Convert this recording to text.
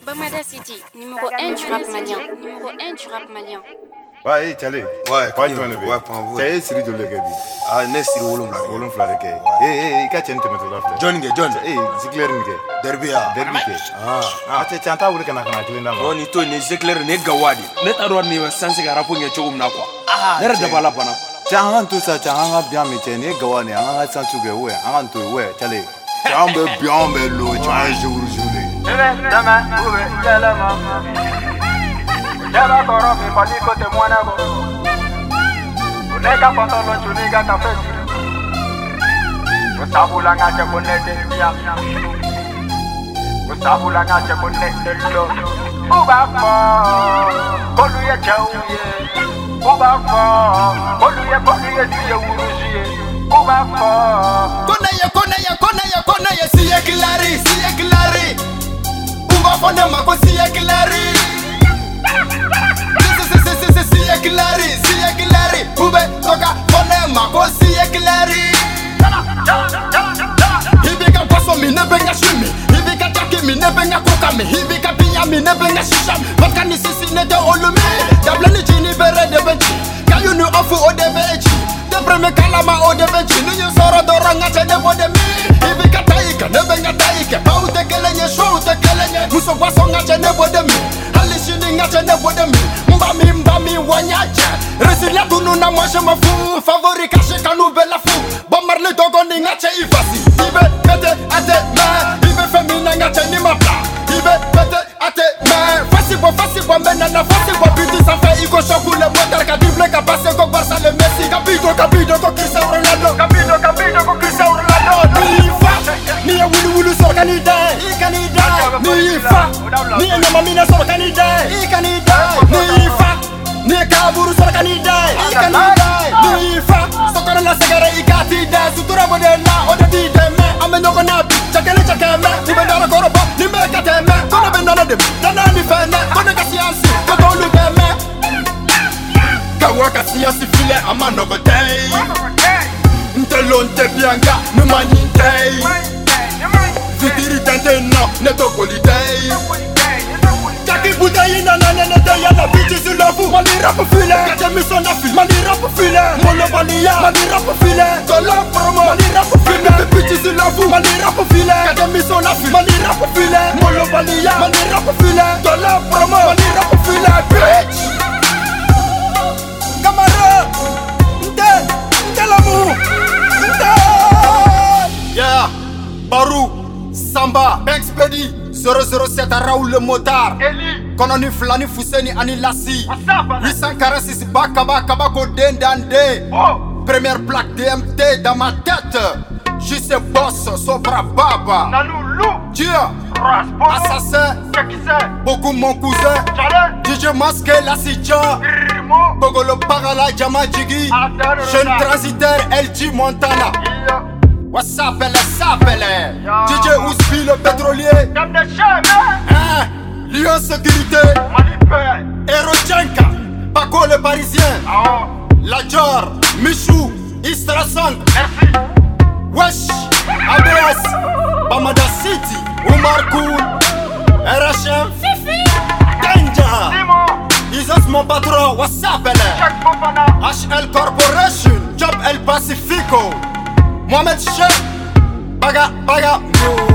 Bamada City, numéro 1 du rap malien. Numéro 1 du rap malien. Ouais, Charlie. Ouais, pas toi ne ouais, pour vous. C'est Siri de l'Egedi. Ah, n'est Siri Wolomla. Wolomla de Kay. Eh, quand tu es là. John, c'est clair, Mike. Derbia. Ah, tu as entendu qu'on a clean là. On y tourne, c'est clair, n'est Gawadi. N'est à droit, n'est sans cigarette pour y aller na quoi. Ah, n'est de bala pana. Tiens, tout ça, tiens, on a bien mis n'est Gawani, on a senti que ouais, on a tout, ouais, Charlie. Tiens, bien, mais l'eau, tu as un jour, demain, où est la maman? Jaba koro mi pali kote mwana go. Uneka pantalo chuniga tafeti. Usabula ngache bonete miya. Usabula ngache bonete lo. Uba fo, koluye chauye. Uba fo, koluye siye urujiye. Uba fo. Konaye siye kilari. Uba fo ne mako siye kilari. Siye kilari, ube toka fone mako siye kilari. Hivi ka paso mi nebe nga shimi, hivi ka taki mi nebe nga kokami, hivi ka pinya mi nebe nga shisham. Vodka ni sisi ne de olumi, dable ni jini bere de benchi, kayu ni ofu o de bechi, de preme kalama o de benchi, ni yu soro dora nga che de bode mi. Hivi ka taika nebe nga taika, pa ute kelenye, shwa ute kelenye, muso kwaso nga che ne bode mi. Halishini nga che ne bode mi. Mbami wanyaje Resilia tunu na mwaje mafu Favori kashe kanu bela fu Bomarli dogo ni ngache ifasi Ibe pete ate me Ibe femina ngache ni mapla Ibe pete ate me Fasi bo mena na fasi bo Biti sanfe iko shoku le motel Kadible ka base ko Barca le Messi Kabido ko Cristiano Ronaldo Kabido ko Cristiano Ronaldo Ni fa Ni ya wulu sor kanida Ikanida Ni fa Ni ya nyama mina sor kanida Ikanida Ni fa Ni kaburu sor kanida Ni fa Sokora la segara ikati da Sutura bode la ode di deme Ame nyoko nabi Chakele chakeme Ni bendara koropa Ni meka teme Kone bendana dem Dana ni fene Kone kasiansi Kotolu deme Kawa kasiansi file ama nogo day Ntelo nte bianga Numani day Fitiri tente no Neto koli day Kaki bouteille nanane ya la bitch sur la fou Mali rap file Kate mission na file Mali rap file Molo balia Mali rap file Dola promo Mali rap file Bitch sur la fou Mali rap file Kate mission na file Mali rap file Molo balia Mali rap file Dola promo Mali rap file Bitch Camarade Nte l'amour Yeah Barou Samba Banks Pedi 007 à Raoul le motard Eli Kononi Flani Fousseni Ani Lassi 846 Bakaba Ko Dendande Première plaque DMT dans ma tête Juste boss Sobra Baba Nanoulou Dieu Assassin Beaucoup mon cousin DJ Masque Lassidja Bogolo Parala Jama Jigi Jeune transitaire LG Montana What's up, DJ Ouspi le pétrolier Lyon Sécurité Erochenka Paco le parisien Lajor Michou Istrasang Wesh ABS Bamada City Oumar Koul RHM Fifi Kenja Isos mon patron What's up, HL Corporation Job El Pacifico Mohamed Cheikh Baga